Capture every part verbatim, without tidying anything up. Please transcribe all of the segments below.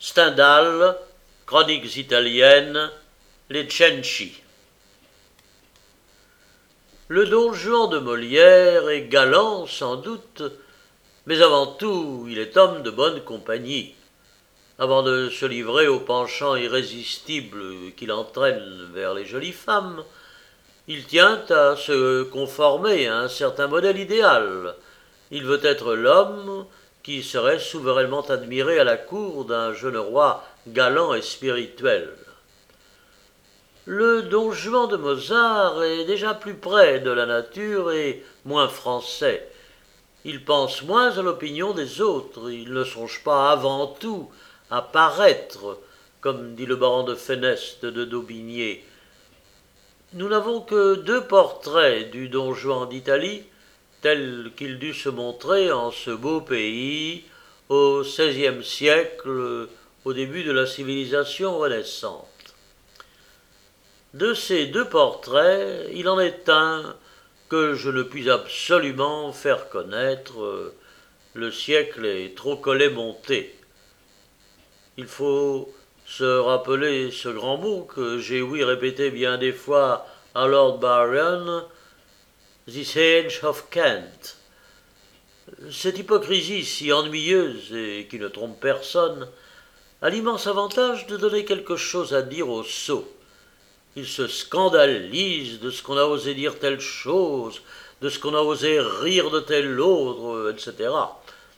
Stendhal, Chroniques italiennes, les Cenci. Le Don Juan de Molière est galant sans doute, mais avant tout il est homme de bonne compagnie. Avant de se livrer au penchant irrésistible qui l'entraîne vers les jolies femmes, il tient à se conformer à un certain modèle idéal. Il veut être l'homme qui serait souverainement admiré à la cour d'un jeune roi galant et spirituel. Le Don Juan de Mozart est déjà plus près de la nature et moins français. Il pense moins à l'opinion des autres, il ne songe pas avant tout à paraître, comme dit le baron de Feneste de Daubigné. Nous n'avons que deux portraits du Don Juan d'Italie, tel qu'il dut se montrer en ce beau pays au seizième siècle, au début de la civilisation renaissante. De ces deux portraits, il en est un que je ne puis absolument faire connaître. Le siècle est trop collet monté. Il faut se rappeler ce grand mot que j'ai ouï répéter bien des fois à Lord Byron, « This age of Kent ». Cette hypocrisie si ennuyeuse et qui ne trompe personne a l'immense avantage de donner quelque chose à dire aux sots. Ils se scandalisent de ce qu'on a osé dire telle chose, de ce qu'on a osé rire de telle autre, et cetera.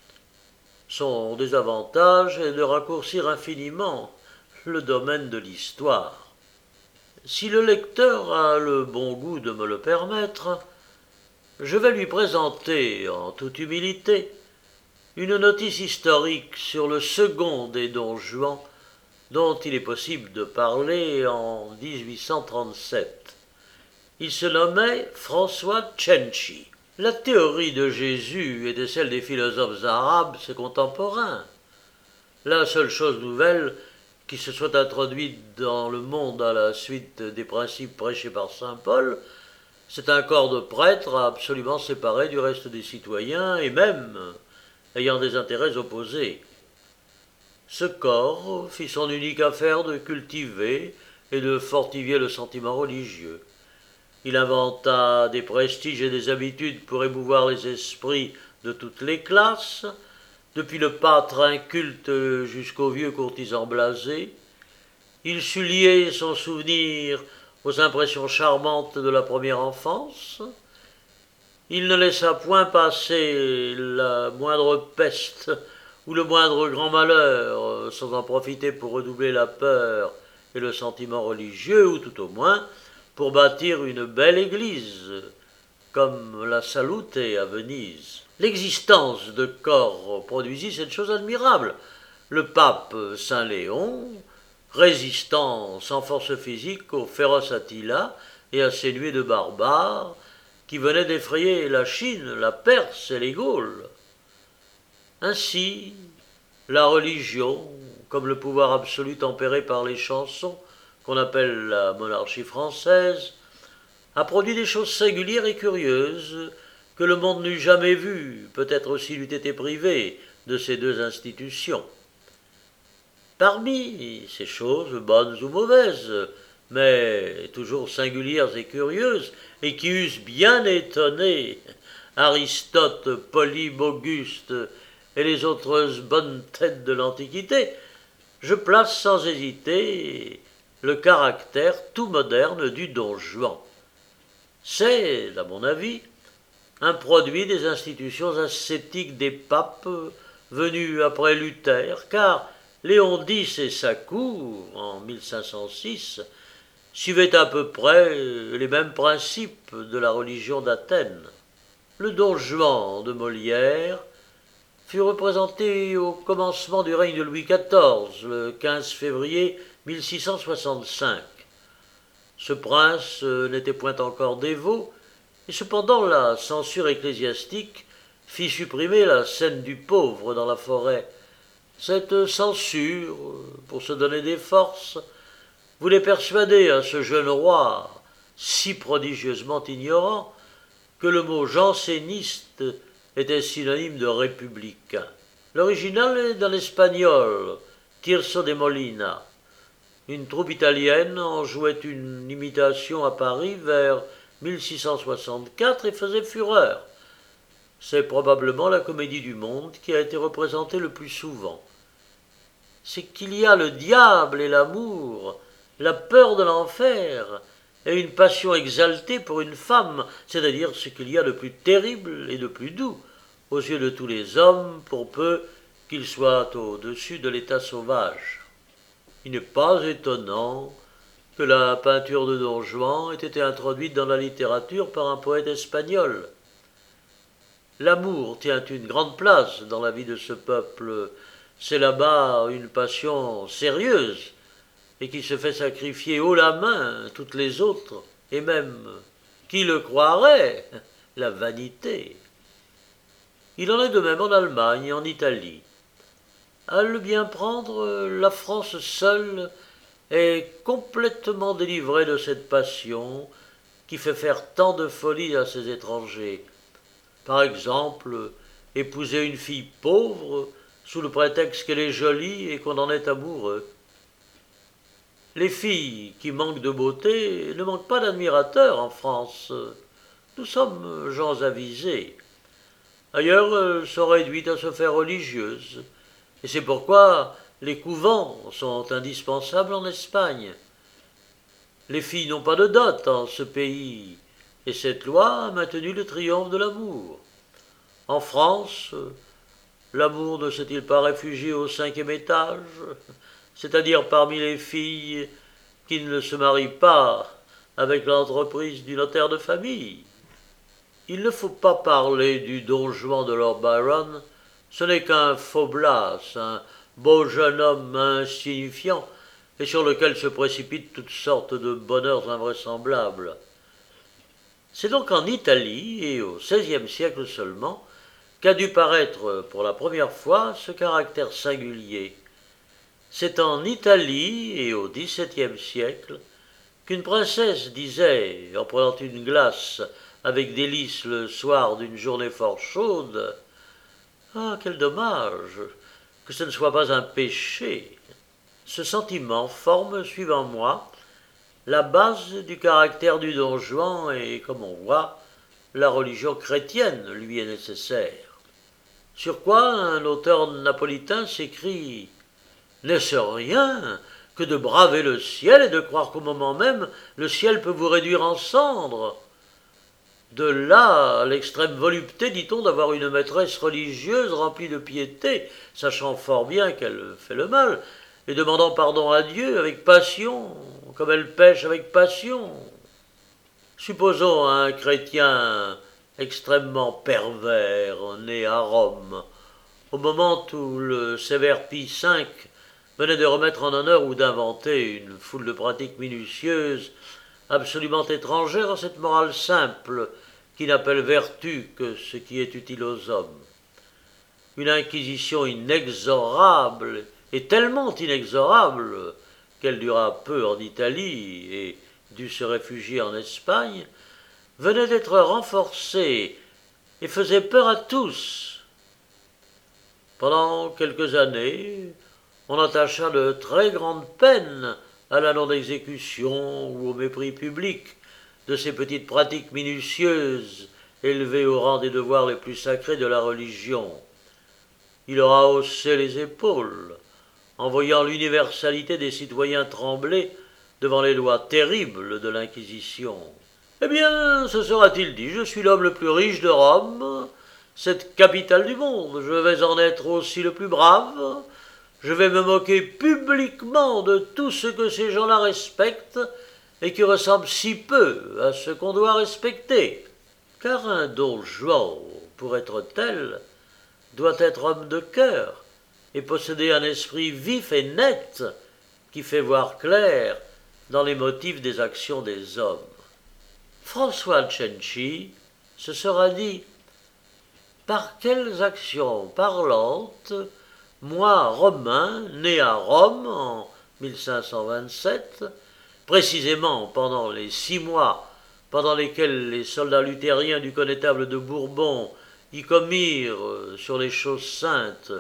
Son désavantage est de raccourcir infiniment le domaine de l'histoire. Si le lecteur a le bon goût de me le permettre, je vais lui présenter, en toute humilité, une notice historique sur le second des Don Juan, dont il est possible de parler en dix-huit cent trente-sept. Il se nommait François Cenci. La théorie de Jésus était celle des philosophes arabes, ses contemporains. La seule chose nouvelle qui se soit introduite dans le monde à la suite des principes prêchés par saint Paul, c'est un corps de prêtres absolument séparé du reste des citoyens et même ayant des intérêts opposés. Ce corps fit son unique affaire de cultiver et de fortifier le sentiment religieux. Il inventa des prestiges et des habitudes pour émouvoir les esprits de toutes les classes, depuis le pâtre inculte jusqu'au vieux courtisan blasé. Il sut lier son souvenir aux impressions charmantes de la première enfance. Il ne laissa point passer la moindre peste ou le moindre grand malheur sans en profiter pour redoubler la peur et le sentiment religieux, ou tout au moins pour bâtir une belle église, comme la Salute à Venise. L'existence de corps produisit cette chose admirable. Le pape Saint Léon, résistant sans force physique au féroce Attila et à ses nuées de barbares qui venaient d'effrayer la Chine, la Perse et les Gaules. Ainsi, la religion, comme le pouvoir absolu tempéré par les chansons, qu'on appelle la monarchie française, a produit des choses singulières et curieuses que le monde n'eût jamais vues, peut-être s'il eût été privé de ces deux institutions. Parmi ces choses, bonnes ou mauvaises, mais toujours singulières et curieuses, et qui eussent bien étonné Aristote, Polybe, Auguste et les autres bonnes têtes de l'Antiquité, je place sans hésiter le caractère tout moderne du Don Juan. C'est, à mon avis, un produit des institutions ascétiques des papes venus après Luther, car Léon X et sa cour, en mille cinq cent six, suivaient à peu près les mêmes principes de la religion d'Athènes. Le Don Juan de Molière fut représenté au commencement du règne de Louis quatorze, le quinze février mille six cent soixante-cinq. Ce prince n'était point encore dévot, et cependant la censure ecclésiastique fit supprimer la scène du pauvre dans la forêt. Cette censure, pour se donner des forces, voulait persuader à ce jeune roi, si prodigieusement ignorant, que le mot janséniste était synonyme de républicain. L'original est dans l'espagnol, Tirso de Molina. Une troupe italienne en jouait une imitation à Paris vers mille six cent soixante-quatre et faisait fureur. C'est probablement la comédie du monde qui a été représentée le plus souvent. C'est qu'il y a le diable et l'amour, la peur de l'enfer, et une passion exaltée pour une femme, c'est-à-dire ce qu'il y a de plus terrible et de plus doux aux yeux de tous les hommes, pour peu qu'ils soient au-dessus de l'état sauvage. Il n'est pas étonnant que la peinture de Don Juan ait été introduite dans la littérature par un poète espagnol. L'amour tient une grande place dans la vie de ce peuple. C'est là-bas une passion sérieuse et qui se fait sacrifier haut la main toutes les autres, et même, qui le croirait, la vanité. Il en est de même en Allemagne et en Italie. À le bien prendre, la France seule est complètement délivrée de cette passion qui fait faire tant de folie à ces étrangers. Par exemple, épouser une fille pauvre sous le prétexte qu'elle est jolie et qu'on en est amoureux. Les filles qui manquent de beauté ne manquent pas d'admirateurs en France. Nous sommes gens avisés. Ailleurs, elles sont réduites à se faire religieuses. Et c'est pourquoi les couvents sont indispensables en Espagne. Les filles n'ont pas de dot en ce pays, et cette loi a maintenu le triomphe de l'amour. En France, l'amour ne s'est-il pas réfugié au cinquième étage, c'est-à-dire parmi les filles qui ne se marient pas avec l'entreprise du notaire de famille? Il ne faut pas parler du Don Juan de Lord Byron, ce n'est qu'un faux Blas, un beau jeune homme insignifiant, et sur lequel se précipitent toutes sortes de bonheurs invraisemblables. C'est donc en Italie, et au seizième siècle seulement, qu'a dû paraître pour la première fois ce caractère singulier. C'est en Italie, et au dix-septième siècle, qu'une princesse disait, en prenant une glace avec délice le soir d'une journée fort chaude, « Ah, quel dommage que ce ne soit pas un péché !» Ce sentiment forme, suivant moi, la base du caractère du Don Juan et, comme on voit, la religion chrétienne lui est nécessaire. Sur quoi un auteur napolitain s'écrie « N'est-ce rien que de braver le ciel et de croire qu'au moment même, le ciel peut vous réduire en cendres ?» De là l'extrême volupté, dit-on, d'avoir une maîtresse religieuse remplie de piété, sachant fort bien qu'elle fait le mal, et demandant pardon à Dieu avec passion, comme elle pêche avec passion. Supposons un chrétien extrêmement pervers, né à Rome, au moment où le sévère Pie cinq venait de remettre en honneur ou d'inventer une foule de pratiques minutieuses, absolument étrangères à cette morale simple, qui n'appelle vertu que ce qui est utile aux hommes. Une inquisition inexorable, et tellement inexorable qu'elle dura peu en Italie et dut se réfugier en Espagne, venait d'être renforcée et faisait peur à tous. Pendant quelques années, on attacha de très grandes peines à la non-exécution ou au mépris public de ces petites pratiques minutieuses élevées au rang des devoirs les plus sacrés de la religion. Il aura haussé les épaules, en voyant l'universalité des citoyens trembler devant les lois terribles de l'Inquisition. Eh bien, se sera-t-il dit, je suis l'homme le plus riche de Rome, cette capitale du monde, je vais en être aussi le plus brave, je vais me moquer publiquement de tout ce que ces gens-là respectent et qui ressemble si peu à ce qu'on doit respecter. Car un Don Juan, pour être tel, doit être homme de cœur et posséder un esprit vif et net qui fait voir clair dans les motifs des actions des hommes. François Cenci se sera dit « Par quelles actions parlantes, moi, Romain, né à Rome en mille cinq cent vingt-sept, précisément pendant les six mois pendant lesquels les soldats luthériens du connétable de Bourbon y commirent sur les choses saintes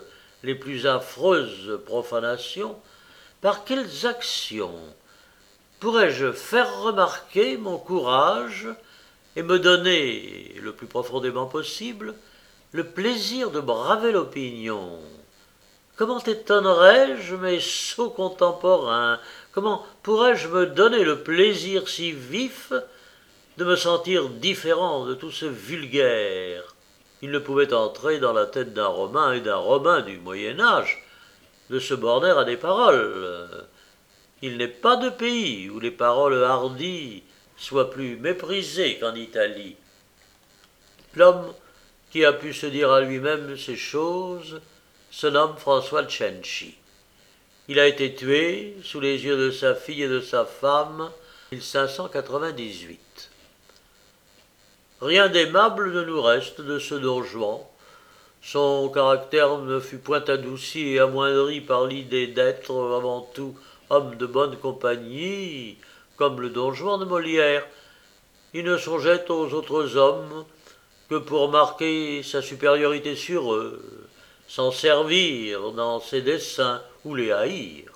les plus affreuses profanations, par quelles actions pourrais-je faire remarquer mon courage et me donner, le plus profondément possible, le plaisir de braver l'opinion? Comment étonnerais-je mes sots contemporains? Comment pourrais-je me donner le plaisir si vif de me sentir différent de tout ce vulgaire? Il ne pouvait entrer dans la tête d'un Romain et d'un Romain du Moyen-Âge de se borner à des paroles. Il n'est pas de pays où les paroles hardies soient plus méprisées qu'en Italie. L'homme qui a pu se dire à lui-même ces choses se nomme François Cenci. Il a été tué sous les yeux de sa fille et de sa femme en mille cinq cent quatre-vingt-dix-huit. Rien d'aimable ne nous reste de ce Don Juan. Son caractère ne fut point adouci et amoindri par l'idée d'être, avant tout, homme de bonne compagnie, comme le Don Juan de Molière. Il ne songeait aux autres hommes que pour marquer sa supériorité sur eux, s'en servir dans ses desseins ou les haïr.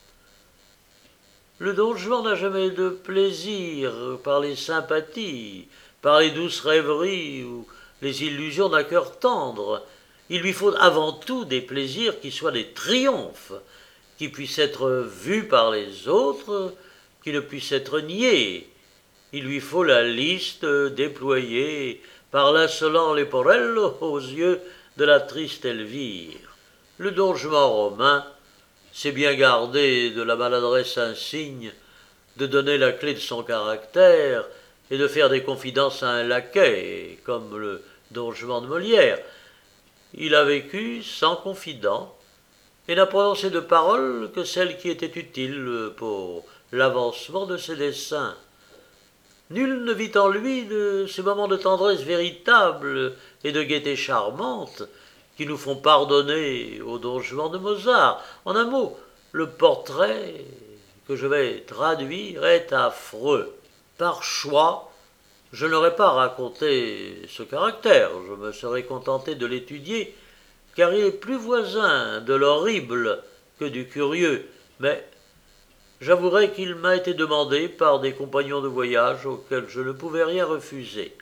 Le Don Juan n'a jamais de plaisir par les sympathies, par les douces rêveries ou les illusions d'un cœur tendre. Il lui faut avant tout des plaisirs qui soient des triomphes, qui puissent être vus par les autres, qui ne puissent être niés. Il lui faut la liste déployée par l'insolent Leporello aux yeux de la triste Elvire. Le Don Juan romain s'est bien gardé de la maladresse insigne de donner la clé de son caractère et de faire des confidences à un laquais, comme le Don Juan de Molière. Il a vécu sans confident et n'a prononcé de paroles que celles qui étaient utiles pour l'avancement de ses desseins. Nul ne vit en lui de ces moments de tendresse véritable et de gaieté charmante qui nous font pardonner au Don Juan de Mozart. En un mot, le portrait que je vais traduire est affreux. Par choix, je n'aurais pas raconté ce caractère, je me serais contenté de l'étudier, car il est plus voisin de l'horrible que du curieux, mais j'avouerai qu'il m'a été demandé par des compagnons de voyage auxquels je ne pouvais rien refuser.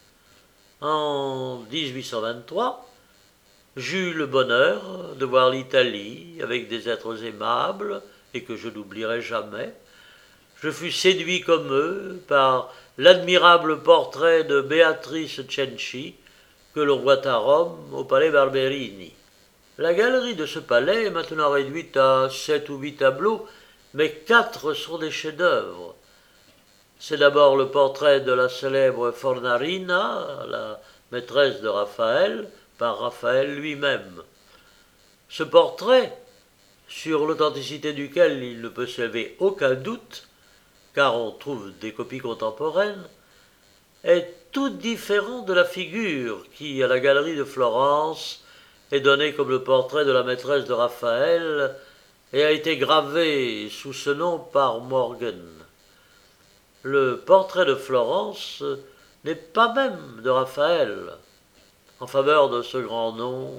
En dix-huit cent vingt-trois, j'eus le bonheur de voir l'Italie avec des êtres aimables et que je n'oublierai jamais. Je fus séduit comme eux par l'admirable portrait de Béatrice Cenci que l'on voit à Rome au palais Barberini. La galerie de ce palais est maintenant réduite à sept ou huit tableaux, mais quatre sont des chefs-d'œuvre. C'est d'abord le portrait de la célèbre Fornarina, la maîtresse de Raphaël, par Raphaël lui-même. Ce portrait, sur l'authenticité duquel il ne peut s'élever aucun doute, car on trouve des copies contemporaines, est tout différent de la figure qui, à la galerie de Florence, est donnée comme le portrait de la maîtresse de Raphaël et a été gravé sous ce nom par Morgan. Le portrait de Florence n'est pas même de Raphaël. En faveur de ce grand nom,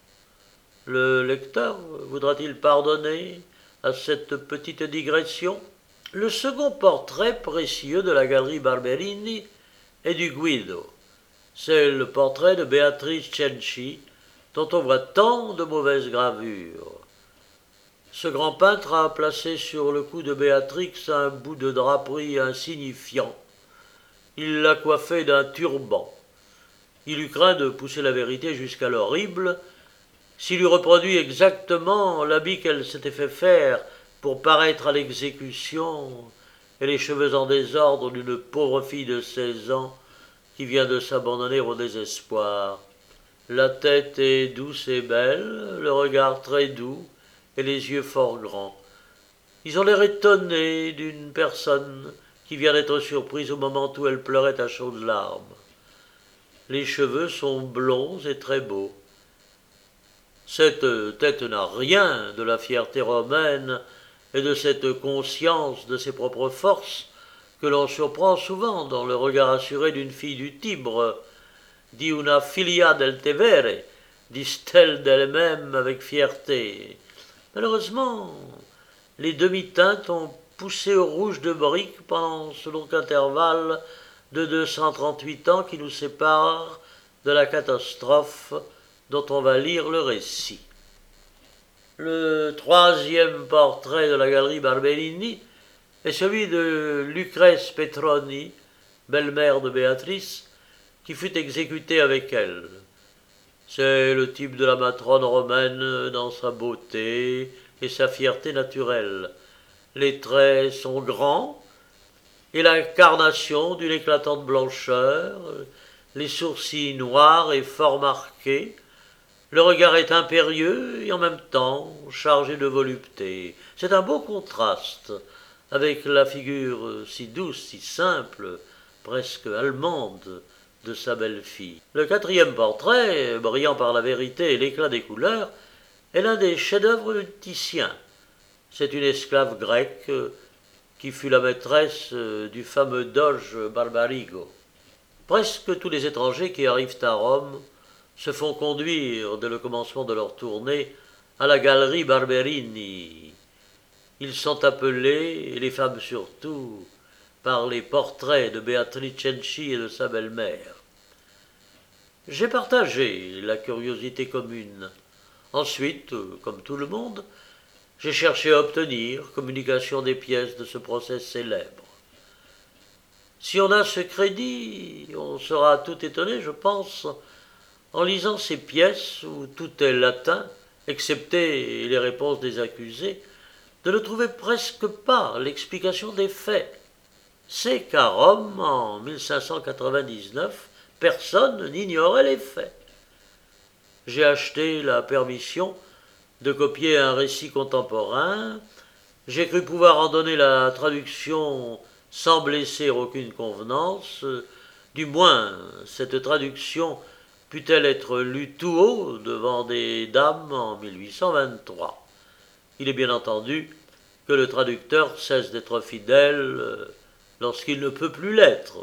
le lecteur voudra-t-il pardonner à cette petite digression? Le second portrait précieux de la galerie Barberini est du Guido. C'est le portrait de Béatrice Cenci, dont on voit tant de mauvaises gravures. Ce grand peintre a placé sur le cou de Béatrix un bout de draperie insignifiant. Il l'a coiffée d'un turban. Il eut craint de pousser la vérité jusqu'à l'horrible s'il eût reproduit exactement l'habit qu'elle s'était fait faire pour paraître à l'exécution et les cheveux en désordre d'une pauvre fille de seize ans qui vient de s'abandonner au désespoir. La tête est douce et belle, le regard très doux et les yeux fort grands. Ils ont l'air étonnés d'une personne qui vient d'être surprise au moment où elle pleurait à chaudes larmes. Les cheveux sont blonds et très beaux. Cette tête n'a rien de la fierté romaine et de cette conscience de ses propres forces que l'on surprend souvent dans le regard assuré d'une fille du Tibre, di una figlia del Tevere, disent-elles d'elles-mêmes avec fierté. Malheureusement, les demi-teintes ont poussé au rouge de brique pendant ce long intervalle de deux cent trente-huit ans qui nous sépare de la catastrophe dont on va lire le récit. Le troisième portrait de la galerie Barberini est celui de Lucrèce Petroni, belle-mère de Béatrice, qui fut exécutée avec elle. C'est le type de la matrone romaine dans sa beauté et sa fierté naturelle. Les traits sont grands et la carnation d'une éclatante blancheur, les sourcils noirs et fort marqués. Le regard est impérieux et en même temps chargé de volupté. C'est un beau contraste avec la figure si douce, si simple, presque allemande de sa belle-fille. Le quatrième portrait, brillant par la vérité et l'éclat des couleurs, est l'un des chefs-d'œuvre de Titien. C'est une esclave grecque qui fut la maîtresse du fameux doge Barbarigo. Presque tous les étrangers qui arrivent à Rome se font conduire dès le commencement de leur tournée à la galerie Barberini. Ils sont appelés, et les femmes surtout, par les portraits de Béatrice Cenci et de sa belle-mère. J'ai partagé la curiosité commune. Ensuite, comme tout le monde, j'ai cherché à obtenir communication des pièces de ce procès célèbre. Si on a ce crédit, on sera tout étonné, je pense, en lisant ces pièces où tout est latin, excepté les réponses des accusés, de ne trouver presque pas l'explication des faits. C'est qu'à Rome, en mille cinq cent quatre-vingt-dix-neuf, personne n'ignorait les faits. J'ai acheté la permission de copier un récit contemporain. J'ai cru pouvoir en donner la traduction sans blesser aucune convenance. Du moins, cette traduction put-elle être lue tout haut devant des dames en mille huit cent vingt-trois. Il est bien entendu que le traducteur cesse d'être fidèle lorsqu'il ne peut plus l'être.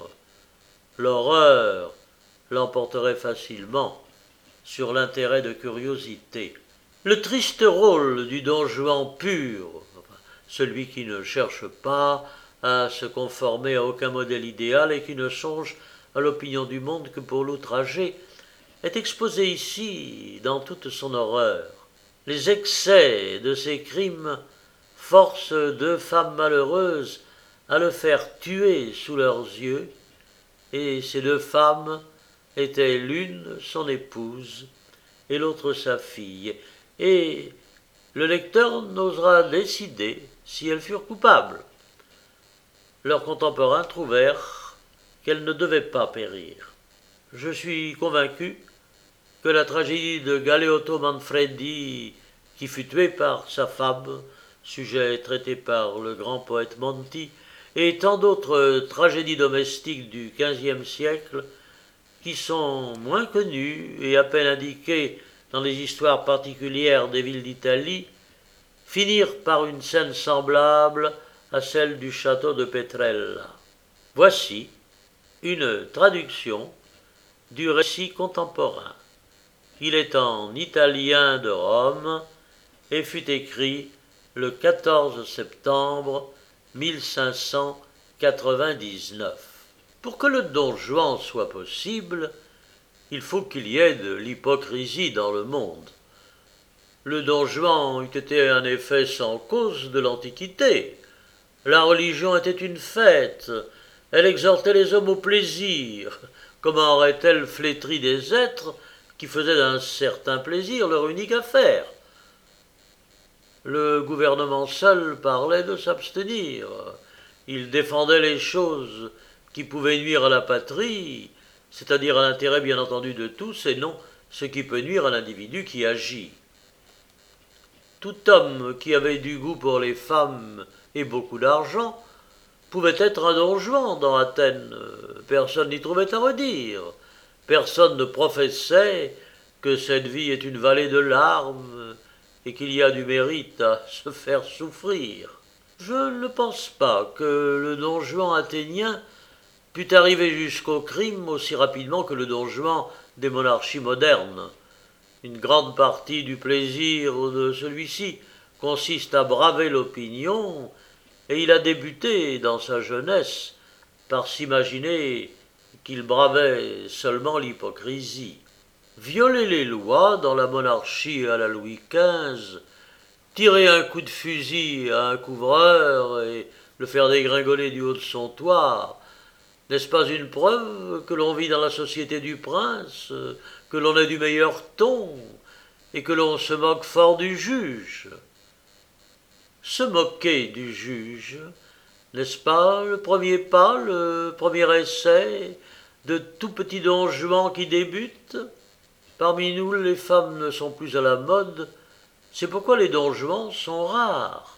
L'horreur l'emporterait facilement sur l'intérêt de curiosité. Le triste rôle du don Juan pur, celui qui ne cherche pas à se conformer à aucun modèle idéal et qui ne songe à l'opinion du monde que pour l'outrager, est exposé ici dans toute son horreur. Les excès de ces crimes forcent deux femmes malheureuses à le faire tuer sous leurs yeux, et ces deux femmes étaient l'une son épouse et l'autre sa fille, et le lecteur n'osera décider si elles furent coupables. Leurs contemporains trouvèrent qu'elles ne devaient pas périr. Je suis convaincu que la tragédie de Galeotto Manfredi, qui fut tué par sa femme, sujet traité par le grand poète Monti, et tant d'autres tragédies domestiques du quinzième siècle, qui sont moins connues et à peine indiquées dans les histoires particulières des villes d'Italie, finirent par une scène semblable à celle du château de Petrella. Voici une traduction du récit contemporain. Il est en italien de Rome et fut écrit le quatorze septembre mille cinq cent quatre-vingt-dix-neuf. Pour que le Don Juan soit possible, il faut qu'il y ait de l'hypocrisie dans le monde. Le Don Juan eût été un effet sans cause de l'Antiquité. La religion était une fête, elle exhortait les hommes au plaisir. Comment aurait-elle flétri des êtres qui faisaient d'un certain plaisir leur unique affaire? Le gouvernement seul parlait de s'abstenir. Il défendait les choses qui pouvaient nuire à la patrie, c'est-à-dire à l'intérêt bien entendu de tous, et non ce qui peut nuire à l'individu qui agit. Tout homme qui avait du goût pour les femmes et beaucoup d'argent pouvait être un Don Juan dans Athènes. Personne n'y trouvait à redire. Personne ne professait que cette vie est une vallée de larmes et qu'il y a du mérite à se faire souffrir. Je ne pense pas que le Don Juan athénien pût arriver jusqu'au crime aussi rapidement que le Don Juan des monarchies modernes. Une grande partie du plaisir de celui-ci consiste à braver l'opinion, et il a débuté dans sa jeunesse par s'imaginer qu'il bravait seulement l'hypocrisie. Violer les lois dans la monarchie à la Louis quinze, tirer un coup de fusil à un couvreur et le faire dégringoler du haut de son toit, n'est-ce pas une preuve que l'on vit dans la société du prince, que l'on est du meilleur ton, et que l'on se moque fort du juge? Se moquer du juge, n'est-ce pas le premier pas, le premier essai de tout petit Don Juan qui débute? Parmi nous, les femmes ne sont plus à la mode, c'est pourquoi les Don Juan sont rares.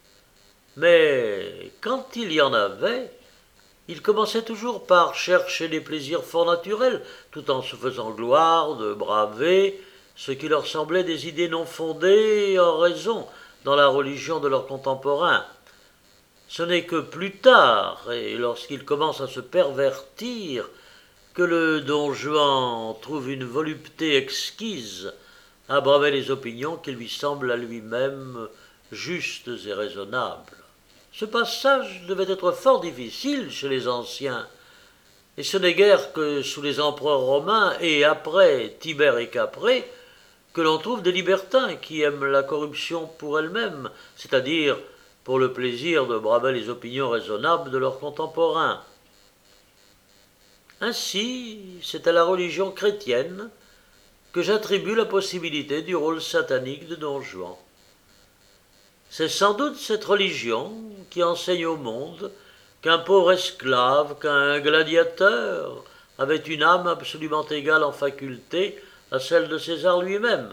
Mais quand il y en avait, ils commençaient toujours par chercher des plaisirs fort naturels, tout en se faisant gloire de braver ce qui leur semblait des idées non fondées en raison dans la religion de leurs contemporains. Ce n'est que plus tard, et lorsqu'ils commencent à se pervertir, que le Don Juan trouve une volupté exquise à braver les opinions qui lui semblent à lui-même justes et raisonnables. Ce passage devait être fort difficile chez les anciens, et ce n'est guère que sous les empereurs romains et après Tibère et Caprée que l'on trouve des libertins qui aiment la corruption pour elle-même, c'est-à-dire pour le plaisir de braver les opinions raisonnables de leurs contemporains. Ainsi, c'est à la religion chrétienne que j'attribue la possibilité du rôle satanique de Don Juan. C'est sans doute cette religion qui enseigne au monde qu'un pauvre esclave, qu'un gladiateur avait une âme absolument égale en faculté à celle de César lui-même.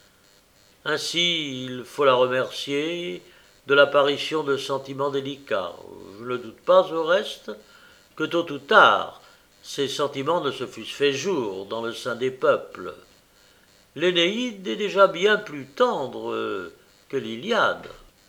Ainsi, il faut la remercier de l'apparition de sentiments délicats. Je ne doute pas, au reste, que tôt ou tard, ces sentiments ne se fussent fait jour dans le sein des peuples. L'Énéide est déjà bien plus tendre que l'Iliade.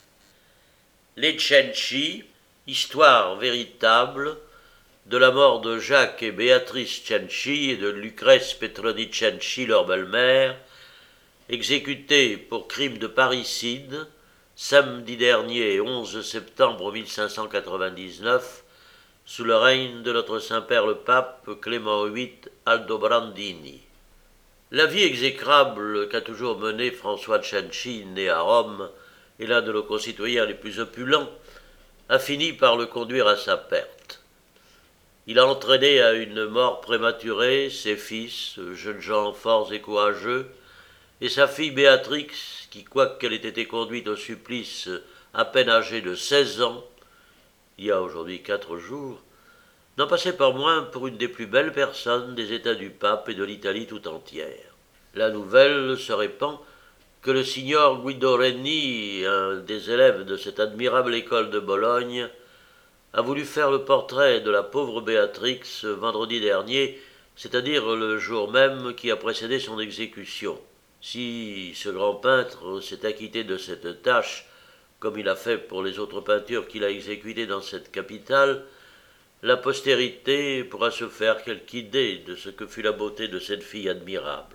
Les Cenci, histoire véritable de la mort de Jacques et Béatrice Cenci et de Lucrèce Petroni Cenci, leur belle-mère, exécutée pour crime de parricide, samedi dernier, onze septembre mille cinq cent quatre-vingt-dix-neuf, sous le règne de notre Saint-Père le Pape Clément huit Aldobrandini. La vie exécrable qu'a toujours menée François Cenci, né à Rome, et l'un de nos concitoyens les plus opulents, a fini par le conduire à sa perte. Il a entraîné à une mort prématurée ses fils, jeunes gens forts et courageux, et sa fille Béatrix, qui, quoiqu'elle ait été conduite au supplice à peine âgée de seize ans, il y a aujourd'hui quatre jours, n'en passait pas moins pour une des plus belles personnes des États du Pape et de l'Italie tout entière. La nouvelle se répand que le signor Guido Reni, un des élèves de cette admirable école de Bologne, a voulu faire le portrait de la pauvre Béatrix vendredi dernier, c'est-à-dire le jour même qui a précédé son exécution. Si ce grand peintre s'est acquitté de cette tâche, comme il a fait pour les autres peintures qu'il a exécutées dans cette capitale, la postérité pourra se faire quelque idée de ce que fut la beauté de cette fille admirable.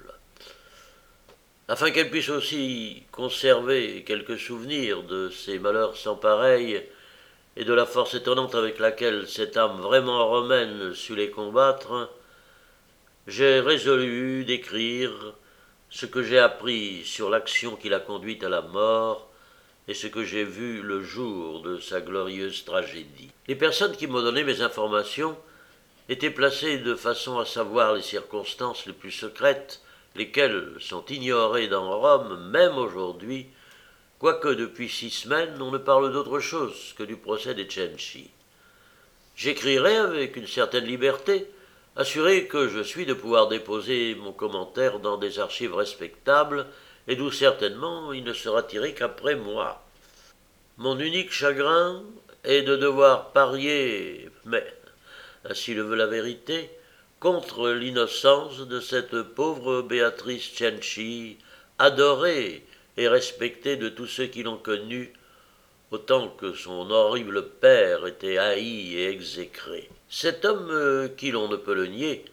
Afin qu'elle puisse aussi conserver quelques souvenirs de ces malheurs sans pareil et de la force étonnante avec laquelle cette âme vraiment romaine sut les combattre, j'ai résolu d'écrire ce que j'ai appris sur l'action qui l'a conduite à la mort et ce que j'ai vu le jour de sa glorieuse tragédie. Les personnes qui m'ont donné mes informations étaient placées de façon à savoir les circonstances les plus secrètes, lesquelles sont ignorées dans Rome, même aujourd'hui, quoique depuis six semaines on ne parle d'autre chose que du procès des Cenci. J'écrirai avec une certaine liberté, assuré que je suis de pouvoir déposer mon commentaire dans des archives respectables, et d'où certainement il ne sera tiré qu'après moi. Mon unique chagrin est de devoir parier, mais ainsi le veut la vérité, contre l'innocence de cette pauvre Béatrice Cenci, adorée et respectée de tous ceux qui l'ont connue, autant que son horrible père était haï et exécré. Cet homme, qui l'on ne peut le nier,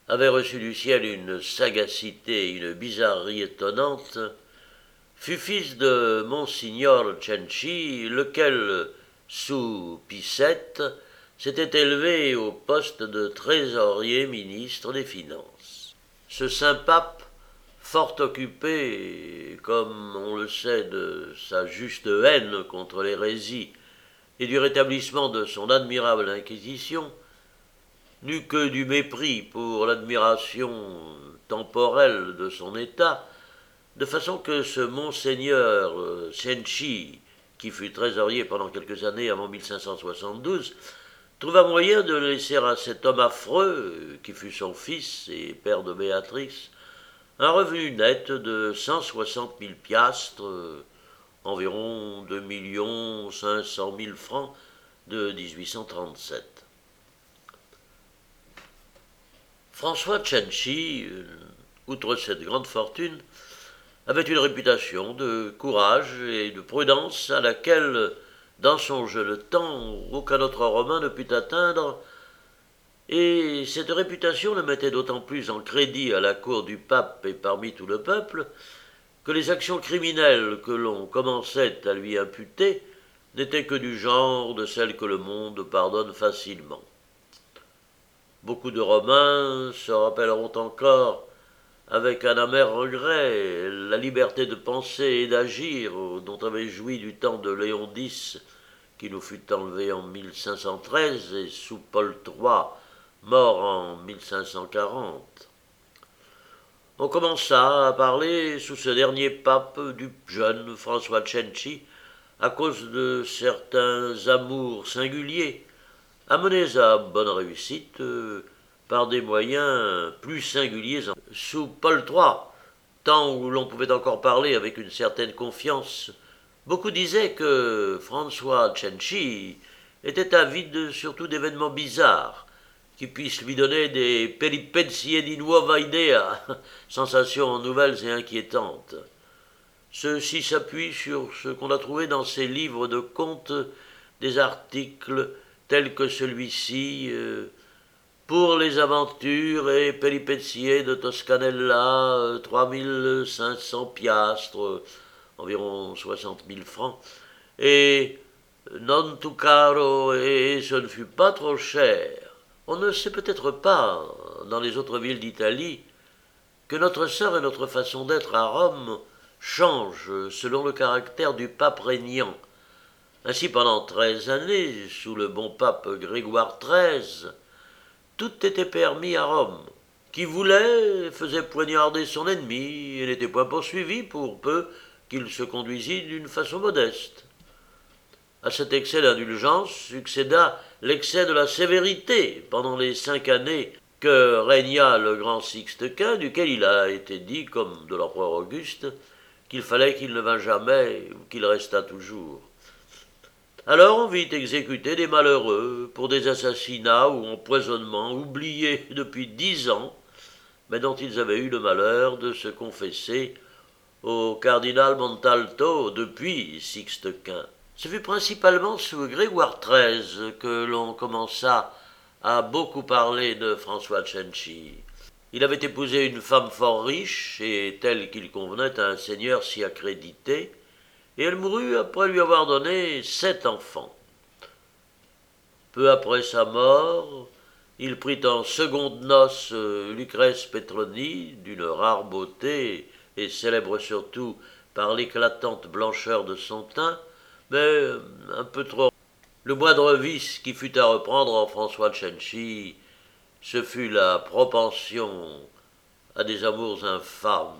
avait reçu du ciel une sagacité et une bizarrerie étonnantes, fut fils de Monsignor Cenci, lequel, sous Pie sept, s'était élevé au poste de trésorier ministre des Finances. Ce saint pape, fort occupé, comme on le sait, de sa juste haine contre l'hérésie et du rétablissement de son admirable Inquisition, n'eut que du mépris pour l'admiration temporelle de son état, de façon que ce monseigneur Cenci, qui fut trésorier pendant quelques années avant mille cinq cent soixante-douze, trouva moyen de laisser à cet homme affreux, qui fut son fils et père de Béatrix, un revenu net de cent soixante mille piastres, environ deux millions cinq cent mille francs de dix-huit cent trente-sept. François Cenci, outre cette grande fortune, avait une réputation de courage et de prudence à laquelle, dans son jeune temps, aucun autre Romain ne put atteindre, et cette réputation le mettait d'autant plus en crédit à la cour du pape et parmi tout le peuple, que les actions criminelles que l'on commençait à lui imputer n'étaient que du genre de celles que le monde pardonne facilement. Beaucoup de Romains se rappelleront encore avec un amer regret la liberté de penser et d'agir dont avait joui du temps de Léon X, qui nous fut enlevé en mille cinq cent treize, et sous Paul trois, mort en mille cinq cent quarante. On commença à parler sous ce dernier pape du jeune François Cenci à cause de certains amours singuliers, amenés à bonne réussite euh, par des moyens plus singuliers sous Paul trois, temps où l'on pouvait encore parler avec une certaine confiance. Beaucoup disaient que François Cenci était avide surtout d'événements bizarres, qui puissent lui donner des peripezie di nuova idea, sensations nouvelles et inquiétantes. Ceci s'appuie sur ce qu'on a trouvé dans ses livres de contes, des articles tels que celui-ci, euh, pour les aventures et péripeties de Toscanella, euh, trois mille cinq cents piastres, euh, environ soixante mille francs, et non tu caro, et ce ne fut pas trop cher. On ne sait peut-être pas, dans les autres villes d'Italie, que notre sœur et notre façon d'être à Rome changent selon le caractère du pape régnant. Ainsi, pendant treize années, sous le bon pape Grégoire treize, tout était permis à Rome. Qui voulait faisait poignarder son ennemi et n'était point poursuivi pour peu qu'il se conduisit d'une façon modeste. À cet excès d'indulgence succéda l'excès de la sévérité pendant les cinq années que régna le grand Sixte Quint, duquel il a été dit, comme de l'empereur Auguste, qu'il fallait qu'il ne vînt jamais ou qu'il restât toujours. Alors on vit exécuter des malheureux pour des assassinats ou empoisonnements oubliés depuis dix ans, mais dont ils avaient eu le malheur de se confesser au cardinal Montalto depuis Sixte Quint. Ce fut principalement sous Grégoire treize que l'on commença à beaucoup parler de François Cenci. Il avait épousé une femme fort riche et telle qu'il convenait à un seigneur si accrédité, et elle mourut après lui avoir donné sept enfants. Peu après sa mort, il prit en seconde noces Lucrèce Petroni, d'une rare beauté et célèbre surtout par l'éclatante blancheur de son teint, mais un peu trop. Le moindre vice qui fut à reprendre en François Cenci, ce fut la propension à des amours infâmes.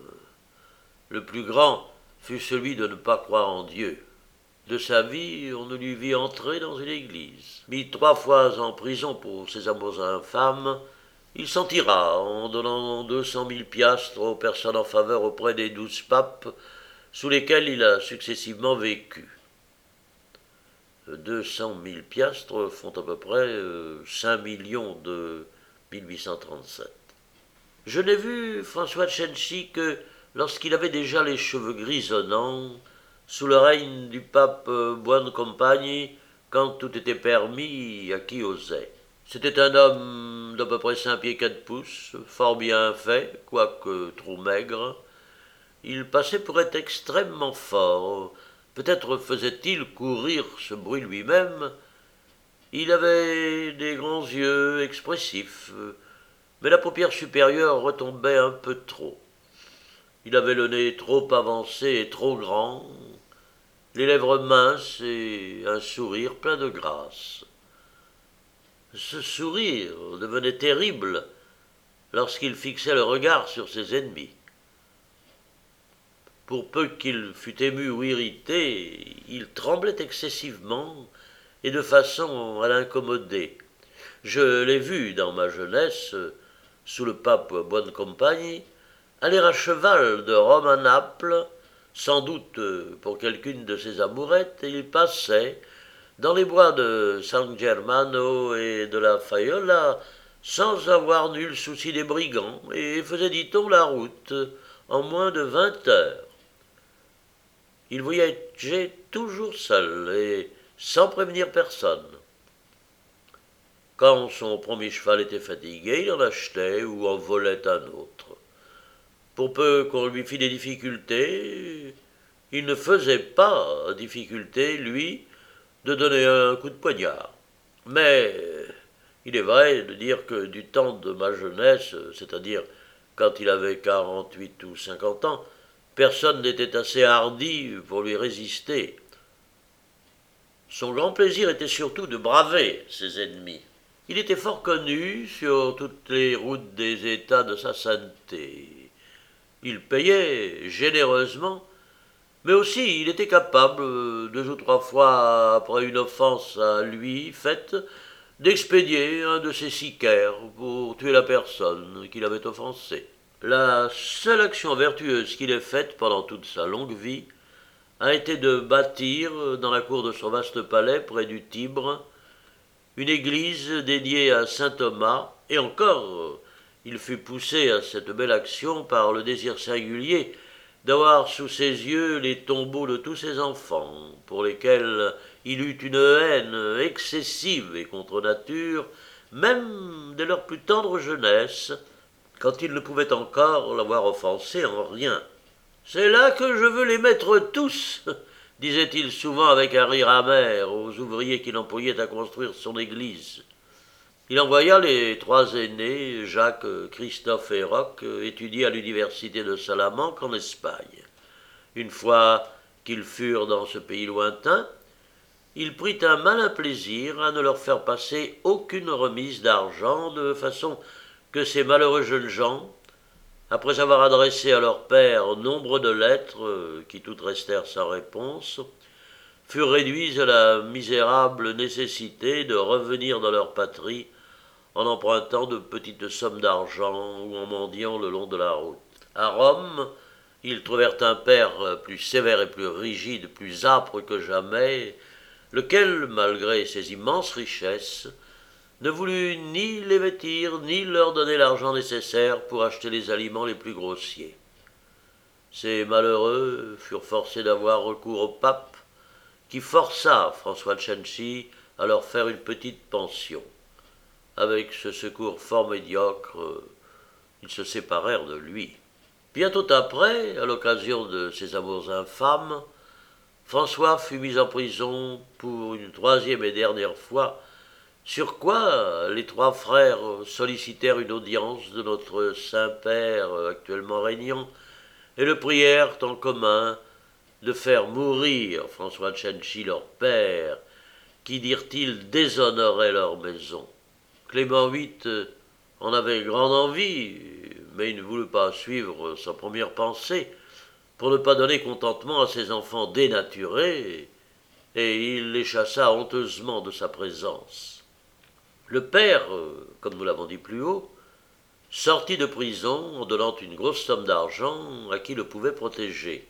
Le plus grand fut celui de ne pas croire en Dieu. De sa vie, on ne lui vit entrer dans une église. Mis trois fois en prison pour ses amours infâmes, il s'en tira en donnant deux cent mille piastres aux personnes en faveur auprès des douze papes sous lesquels il a successivement vécu. Deux cent mille piastres font à peu près euh, cinq millions de mille huit cent trente-sept. Je n'ai vu François Cenci que lorsqu'il avait déjà les cheveux grisonnants, sous le règne du pape Buoncompagni, quand tout était permis à qui osait. C'était un homme d'à peu près cinq pieds quatre pouces, fort bien fait, quoique trop maigre. Il passait pour être extrêmement fort. Peut-être faisait-il courir ce bruit lui-même. Il avait des grands yeux expressifs, mais la paupière supérieure retombait un peu trop. Il avait le nez trop avancé et trop grand, les lèvres minces et un sourire plein de grâce. Ce sourire devenait terrible lorsqu'il fixait le regard sur ses ennemis. Pour peu qu'il fût ému ou irrité, il tremblait excessivement et de façon à l'incommoder. Je l'ai vu dans ma jeunesse, sous le pape Bonne-Compagnie, aller à cheval de Rome à Naples, sans doute pour quelqu'une de ses amourettes, et il passait dans les bois de San Germano et de la Faiola sans avoir nul souci des brigands, et faisait, dit-on, la route en moins de vingt heures. Il voyageait toujours seul et sans prévenir personne. Quand son premier cheval était fatigué, il en achetait ou en volait un autre. Pour peu qu'on lui fît des difficultés, il ne faisait pas difficulté, lui, de donner un coup de poignard. Mais il est vrai de dire que du temps de ma jeunesse, c'est-à-dire quand il avait quarante-huit ou cinquante ans, personne n'était assez hardi pour lui résister. Son grand plaisir était surtout de braver ses ennemis. Il était fort connu sur toutes les routes des États de sa sainteté. Il payait généreusement, mais aussi il était capable, deux ou trois fois après une offense à lui faite, d'expédier un de ses sicaires pour tuer la personne qu'il avait offensée. La seule action vertueuse qu'il ait faite pendant toute sa longue vie a été de bâtir, dans la cour de son vaste palais, près du Tibre, une église dédiée à saint Thomas, et encore, il fut poussé à cette belle action par le désir singulier d'avoir sous ses yeux les tombeaux de tous ses enfants, pour lesquels il eut une haine excessive et contre nature, même dès leur plus tendre jeunesse, quand il ne pouvait encore l'avoir offensé en rien. « C'est là que je veux les mettre tous !» disait-il souvent avec un rire amer aux ouvriers qu'il employait à construire son église. Il envoya les trois aînés, Jacques, Christophe et Roch, étudier à l'université de Salamanque en Espagne. Une fois qu'ils furent dans ce pays lointain, il prit un malin plaisir à ne leur faire passer aucune remise d'argent, de façon que ces malheureux jeunes gens, après avoir adressé à leur père nombre de lettres, qui toutes restèrent sans réponse, furent réduits à la misérable nécessité de revenir dans leur patrie en empruntant de petites sommes d'argent ou en mendiant le long de la route. À Rome, ils trouvèrent un père plus sévère et plus rigide, plus âpre que jamais, lequel, malgré ses immenses richesses, ne voulut ni les vêtir, ni leur donner l'argent nécessaire pour acheter les aliments les plus grossiers. Ces malheureux furent forcés d'avoir recours au pape, qui força François de Cenci à leur faire une petite pension. Avec ce secours fort médiocre, ils se séparèrent de lui. Bientôt après, à l'occasion de ses amours infâmes, François fut mis en prison pour une troisième et dernière fois, sur quoi les trois frères sollicitèrent une audience de notre Saint-Père actuellement régnant et le prièrent en commun de faire mourir François de Cenci, leur père, qui, dirent-ils, déshonorait leur maison. Clément huit en avait grande envie, mais il ne voulut pas suivre sa première pensée pour ne pas donner contentement à ses enfants dénaturés, et il les chassa honteusement de sa présence. Le père, comme nous l'avons dit plus haut, sortit de prison en donnant une grosse somme d'argent à qui le pouvait protéger.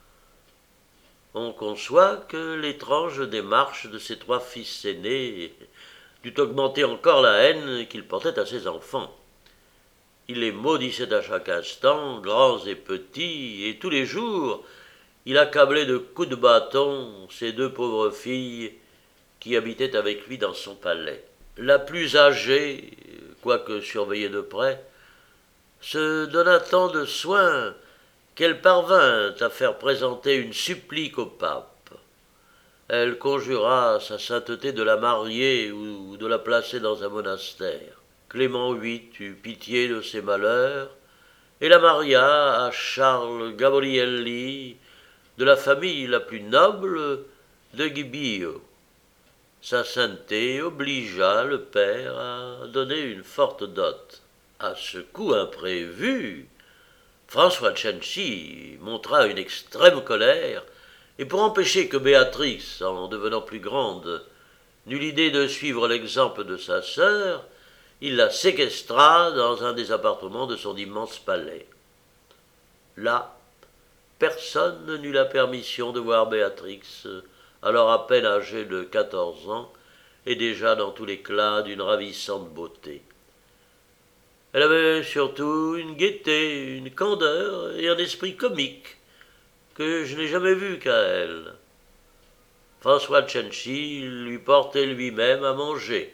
On conçoit que l'étrange démarche de ses trois fils aînés dut augmenter encore la haine qu'il portait à ses enfants. Il les maudissait à chaque instant, grands et petits, et tous les jours, il accablait de coups de bâton ces deux pauvres filles qui habitaient avec lui dans son palais. la plus âgée, quoique surveillée de près, se donna tant de soin qu'elle parvint à faire présenter une supplique au pape. Elle conjura sa sainteté de la marier ou de la placer dans un monastère. Clément huit eut pitié de ses malheurs et la maria à Charles Gabrielli, de la famille la plus noble de Gubbio. Sa sainteté obligea le père à donner une forte dot. À ce coup imprévu, François Cenci montra une extrême colère, et pour empêcher que Béatrix, en devenant plus grande, n'eut l'idée de suivre l'exemple de sa sœur, il la séquestra dans un des appartements de son immense palais. Là, personne n'eut la permission de voir Béatrix, alors à peine âgée de quatorze ans, et déjà dans tout l'éclat d'une ravissante beauté. Elle avait surtout une gaieté, une candeur et un esprit comique que je n'ai jamais vu qu'à elle. François Cenci lui portait lui-même à manger.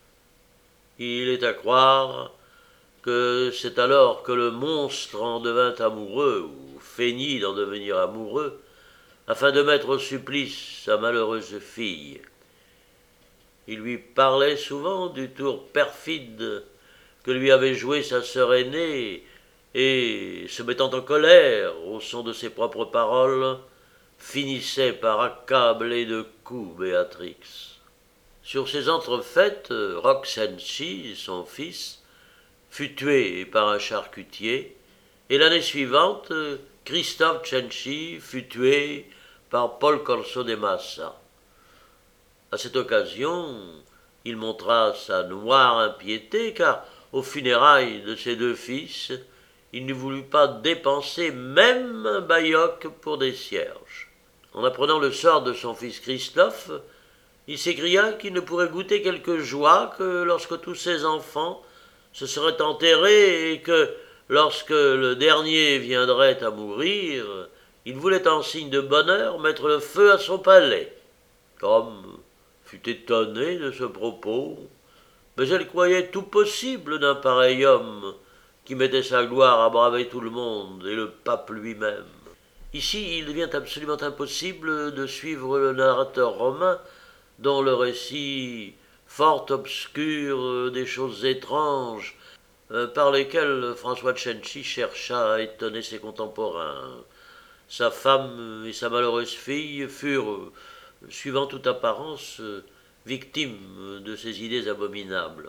Il est à croire que c'est alors que le monstre en devint amoureux, ou feignit d'en devenir amoureux, afin de mettre au supplice sa malheureuse fille. Il lui parlait souvent du tour perfide que lui avait joué sa sœur aînée, et, se mettant en colère au son de ses propres paroles, finissait par accabler de coups Béatrix. Sur ces entrefaites, Roch Cenci, son fils, fut tué par un charcutier, et l'année suivante, Christophe Cenci fut tué par Paul Corso de Massa. À cette occasion, il montra sa noire impiété, car, aux funérailles de ses deux fils, il ne voulut pas dépenser même un bailloc pour des cierges. En apprenant le sort de son fils Christophe, il s'écria qu'il ne pourrait goûter quelque joie que lorsque tous ses enfants se seraient enterrés et que, lorsque le dernier viendrait à mourir, il voulait en signe de bonheur mettre le feu à son palais. Comme fut étonnée de ce propos, mais elle croyait tout possible d'un pareil homme qui mettait sa gloire à braver tout le monde, et le pape lui-même. Ici, il devient absolument impossible de suivre le narrateur romain, dont le récit, fort obscur des choses étranges, euh, par lesquelles François Cenci chercha à étonner ses contemporains. Sa femme et sa malheureuse fille furent, suivant toute apparence, victimes de ces idées abominables.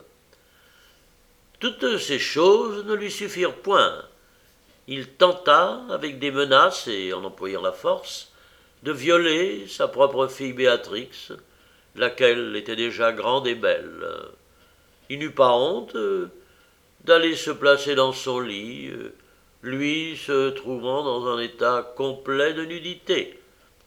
Toutes ces choses ne lui suffirent point. Il tenta, avec des menaces et en employant la force, de violer sa propre fille Béatrix, laquelle était déjà grande et belle. Il n'eut pas honte d'aller se placer dans son lit, lui se trouvant dans un état complet de nudité.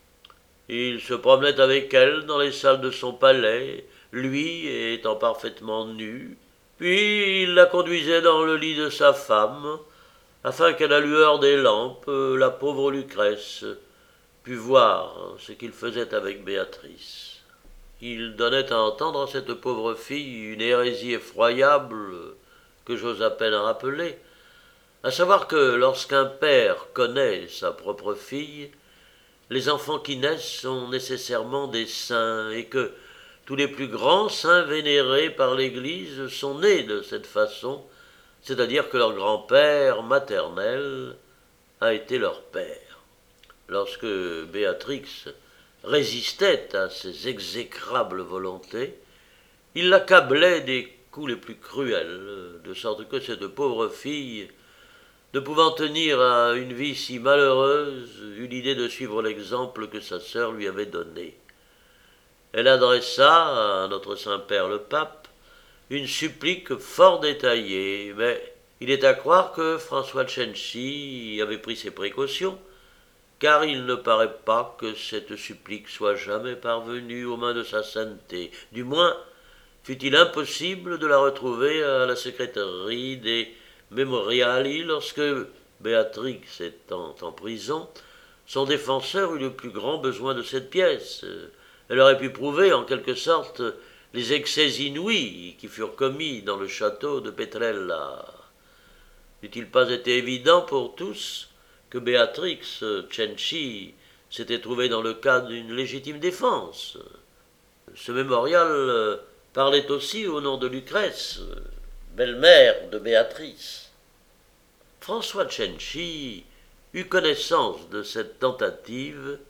Il se promenait avec elle dans les salles de son palais, lui étant parfaitement nu, puis il la conduisait dans le lit de sa femme, afin qu'à la lueur des lampes, la pauvre Lucrèce pût voir ce qu'il faisait avec Béatrice. Il donnait à entendre à cette pauvre fille une hérésie effroyable que j'ose à peine rappeler, à savoir que lorsqu'un père connaît sa propre fille, les enfants qui naissent sont nécessairement des saints, et que tous les plus grands saints vénérés par l'Église sont nés de cette façon, c'est-à-dire que leur grand-père maternel a été leur père. Lorsque Béatrix résistait à ces exécrables volontés, il l'accablait des coups les plus cruels, de sorte que cette pauvre fille, ne pouvant tenir à une vie si malheureuse, eut l'idée de suivre l'exemple que sa sœur lui avait donné. Elle adressa à notre Saint-Père le Pape une supplique fort détaillée, mais il est à croire que François Cenci avait pris ses précautions, car il ne paraît pas que cette supplique soit jamais parvenue aux mains de sa sainteté. Du moins, fut-il impossible de la retrouver à la secrétaire des Memoriali lorsque, Béatrix étant en prison, son défenseur eut le plus grand besoin de cette pièce. Elle aurait pu prouver, en quelque sorte, les excès inouïs qui furent commis dans le château de Petrella. N'eût-il pas été évident pour tous que Béatrix Cenci s'était trouvée dans le cas d'une légitime défense? Ce mémorial parlait aussi au nom de Lucrèce, belle-mère de Béatrice. François Cenci eut connaissance de cette tentative,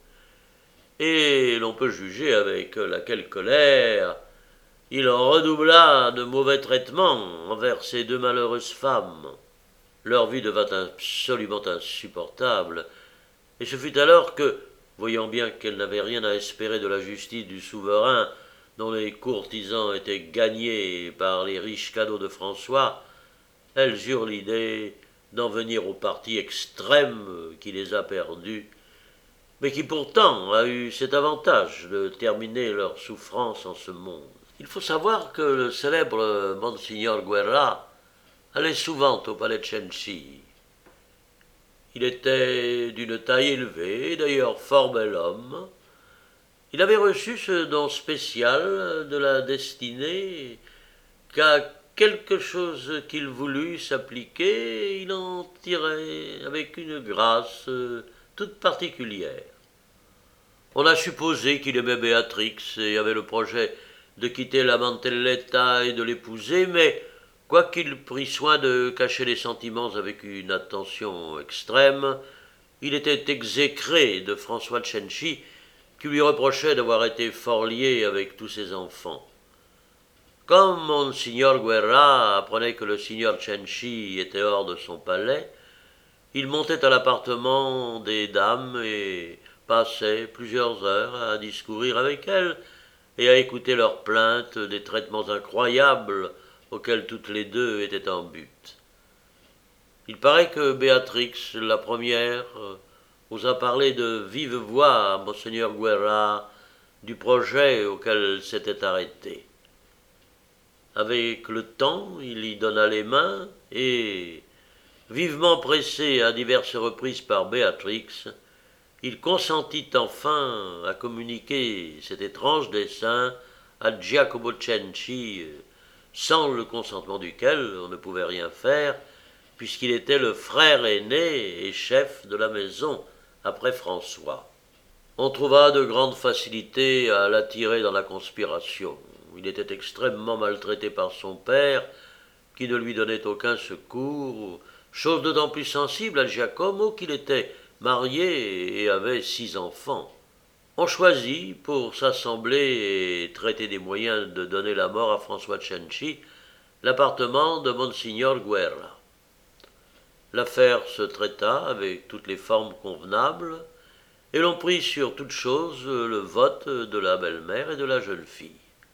et l'on peut juger avec laquelle colère il en redoubla de mauvais traitements envers ces deux malheureuses femmes. Leur vie devint absolument insupportable, et ce fut alors que, voyant bien qu'elles n'avaient rien à espérer de la justice du souverain, dont les courtisans étaient gagnés par les riches cadeaux de François, elles eurent l'idée d'en venir au parti extrême qui les a perdues, mais qui pourtant a eu cet avantage de terminer leur souffrance en ce monde. Il faut savoir que le célèbre Monsignor Guerra allait souvent au palais de Cenci. Il était d'une taille élevée, d'ailleurs fort bel homme. Il avait reçu ce don spécial de la destinée qu'à quelque chose qu'il voulût s'appliquer, il en tirait avec une grâce toute particulière. On a supposé qu'il aimait Béatrix et avait le projet de quitter la Mantelletta et de l'épouser, mais quoiqu'il prît soin de cacher les sentiments avec une attention extrême, il était exécré de François Cenci, qui lui reprochait d'avoir été fort lié avec tous ses enfants. Comme Monsignor Guerra apprenait que le signor Cenci était hors de son palais, il montait à l'appartement des dames et passait plusieurs heures à discourir avec elles et à écouter leurs plaintes des traitements incroyables auxquels toutes les deux étaient en butte. Il paraît que Béatrix, la première, osa parler de vive voix à Monseigneur Guerra du projet auquel elle s'était arrêtée. Avec le temps, il y donna les mains et, vivement pressé à diverses reprises par Béatrix, il consentit enfin à communiquer cet étrange dessein à Giacomo Cenci, sans le consentement duquel on ne pouvait rien faire, puisqu'il était le frère aîné et chef de la maison après François. On trouva de grandes facilités à l'attirer dans la conspiration. Il était extrêmement maltraité par son père, qui ne lui donnait aucun secours, chose d'autant plus sensible à Giacomo qu'il était marié et avait six enfants. On choisit, pour s'assembler et traiter des moyens de donner la mort à François Cenci, l'appartement de Monsignor Guerra. L'affaire se traita avec toutes les formes convenables, et l'on prit sur toute chose le vote de la belle-mère et de la jeune fille.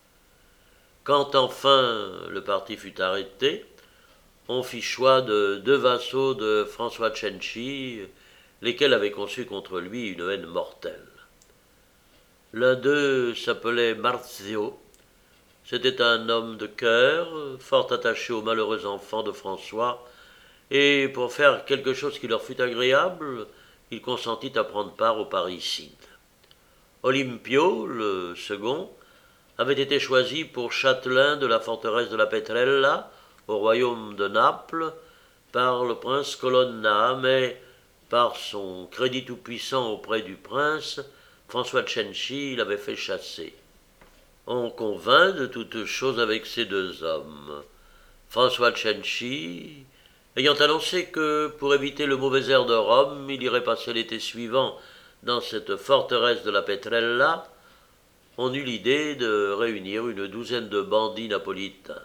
Quand enfin le parti fut arrêté, on fit choix de deux vassaux de François Cenci, lesquels avaient conçu contre lui une haine mortelle. L'un d'eux s'appelait Marzio. C'était un homme de cœur, fort attaché aux malheureux enfants de François, et pour faire quelque chose qui leur fût agréable, il consentit à prendre part au parricide. Olimpio, le second, avait été choisi pour châtelain de la forteresse de la Petrella, au royaume de Naples, par le prince Colonna, mais par son crédit tout-puissant auprès du prince, François Cenci l'avait fait chasser. On convint de toutes choses avec ces deux hommes. François Cenci, ayant annoncé que, pour éviter le mauvais air de Rome, il irait passer l'été suivant dans cette forteresse de la Petrella, on eut l'idée de réunir une douzaine de bandits napolitains.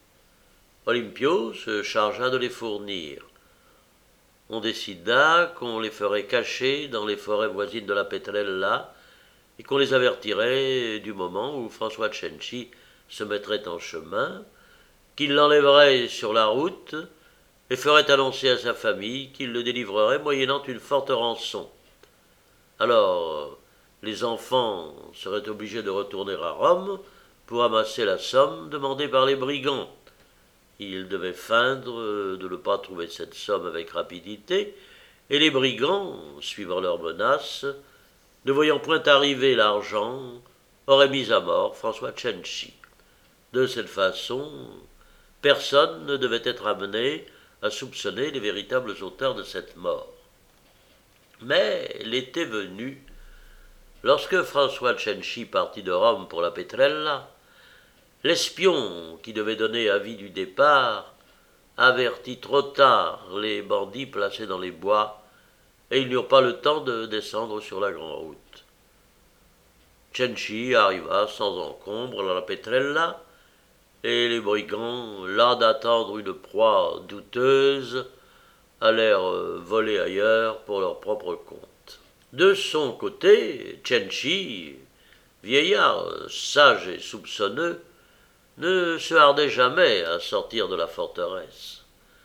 Olimpio se chargea de les fournir. On décida qu'on les ferait cacher dans les forêts voisines de la Petrella et qu'on les avertirait du moment où François Cenci se mettrait en chemin, qu'il l'enlèverait sur la route et ferait annoncer à sa famille qu'il le délivrerait moyennant une forte rançon. Alors, les enfants seraient obligés de retourner à Rome pour amasser la somme demandée par les brigands. Ils devaient feindre de ne pas trouver cette somme avec rapidité, et les brigands, suivant leurs menaces, ne voyant point arriver l'argent, auraient mis à mort François Cenci. De cette façon, personne ne devait être amené à soupçonner les véritables auteurs de cette mort. Mais l'été venu, lorsque François Cenci partit de Rome pour la Petrella, l'espion qui devait donner avis du départ avertit trop tard les bandits placés dans les bois, et ils n'eurent pas le temps de descendre sur la grande route. Cenci arriva sans encombre à la Petrella, et les brigands, las d'attendre une proie douteuse, allèrent voler ailleurs pour leur propre compte. De son côté, Cenci, vieillard sage et soupçonneux, ne se hardait jamais à sortir de la forteresse.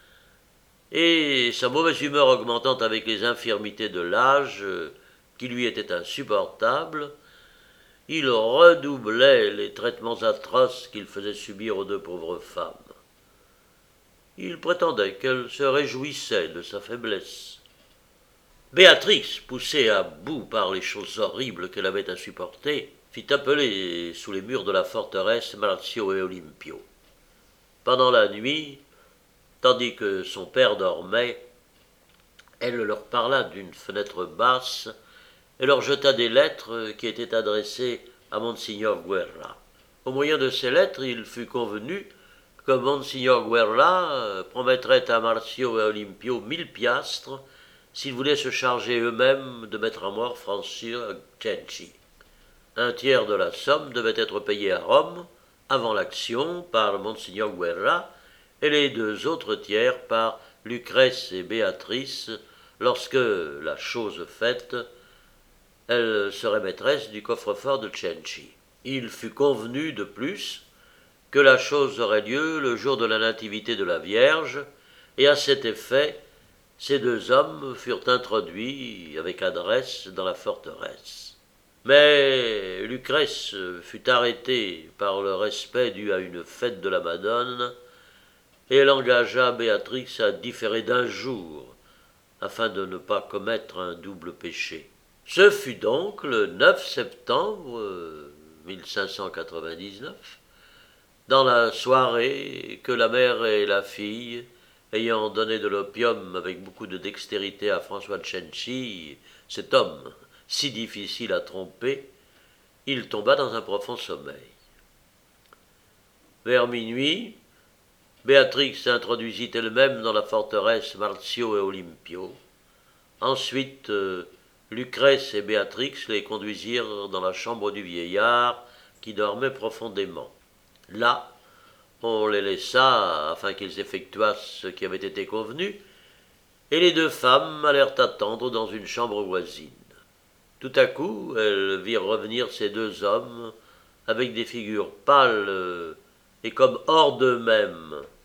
Et sa mauvaise humeur augmentant avec les infirmités de l'âge, qui lui étaient insupportables, il redoublait les traitements atroces qu'il faisait subir aux deux pauvres femmes. Il prétendait qu'elles se réjouissaient de sa faiblesse. Béatrix, poussée à bout par les choses horribles qu'elle avait à supporter, fit appeler sous les murs de la forteresse Marzio et Olimpio. Pendant la nuit, tandis que son père dormait, elle leur parla d'une fenêtre basse et leur jeta des lettres qui étaient adressées à Monsignor Guerra. Au moyen de ces lettres, il fut convenu que Monsignor Guerra promettrait à Marzio et Olimpio mille piastres s'ils voulaient se charger eux-mêmes de mettre à mort François Cenci. Un tiers de la somme devait être payé à Rome, avant l'action, par Monsignor Guerra, et les deux autres tiers par Lucrèce et Béatrice, lorsque, la chose faite, elle serait maîtresse du coffre-fort de Cenci. Il fut convenu de plus que la chose aurait lieu le jour de la nativité de la Vierge, et à cet effet, ces deux hommes furent introduits avec adresse dans la forteresse. Mais Lucrèce fut arrêtée par le respect dû à une fête de la Madone, et elle engagea Béatrix à différer d'un jour, afin de ne pas commettre un double péché. Ce fut donc le neuf septembre mille cinq cent quatre-vingt-dix-neuf, dans la soirée, que la mère et la fille, ayant donné de l'opium avec beaucoup de dextérité à François Cenci, cet homme si difficile à tromper, il tomba dans un profond sommeil. Vers minuit, Béatrix s'introduisit elle-même dans la forteresse Marzio et Olimpio. Ensuite, euh, Lucrèce et Béatrix les conduisirent dans la chambre du vieillard qui dormait profondément. Là, on les laissa afin qu'ils effectuassent ce qui avait été convenu, et les deux femmes allèrent attendre dans une chambre voisine. Tout à coup, elles virent revenir ces deux hommes avec des figures pâles et comme hors d'eux-mêmes.